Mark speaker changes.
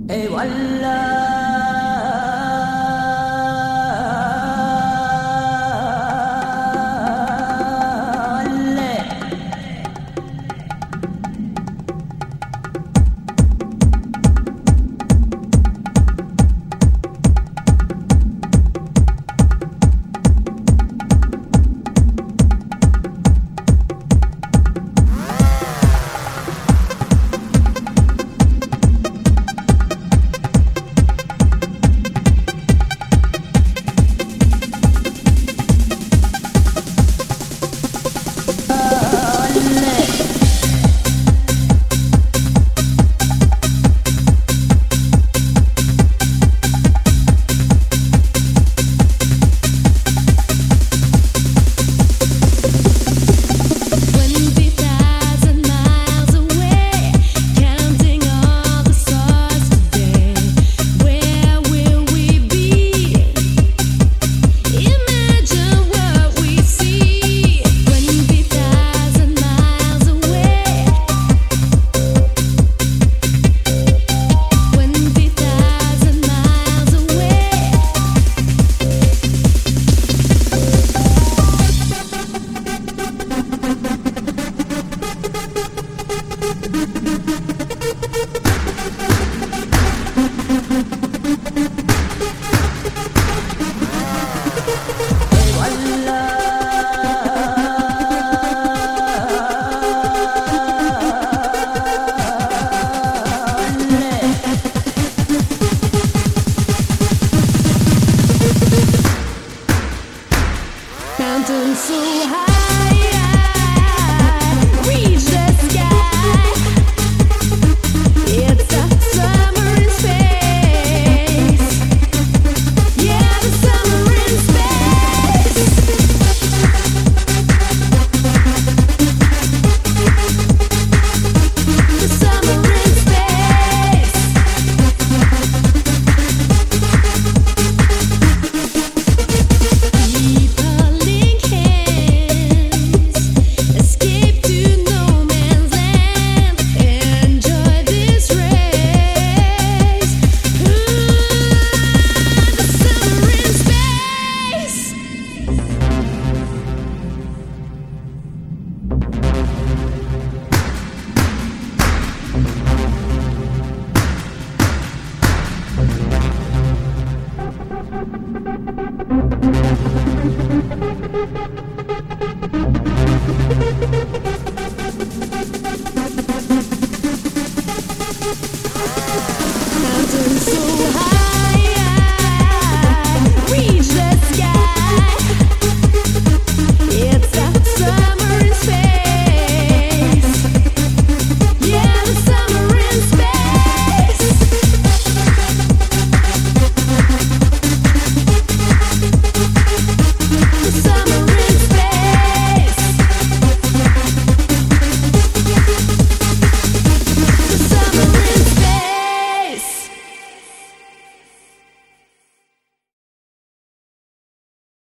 Speaker 1: Et voilà. Mountain so high, reach the sky. It's a summer in space. Yeah, the summer in space. The summer in space. People link hands, escape to no man's land. Enjoy this race. The summer in space. Mountain so high, reach the sky. It's a summer.